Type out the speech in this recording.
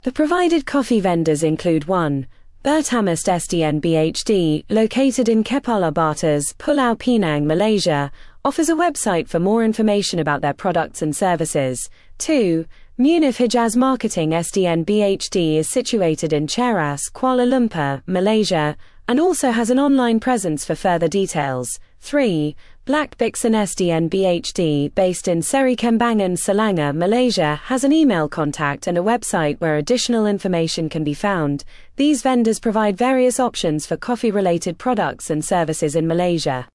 The provided coffee vendors include 1. Bertamist SDN BHD, located in Kepala Batas, Pulau Pinang, Malaysia, offers a website for more information about their products and services. 2. Munif Hijaz Marketing SDN BHD is situated in Cheras, Kuala Lumpur, Malaysia, and also has an online presence for further details. 3. Black Bixen SDN BHD, based in Seri Kembangan, Selangor, Malaysia, has an email contact and a website where additional information can be found. These vendors provide various options for coffee-related products and services in Malaysia.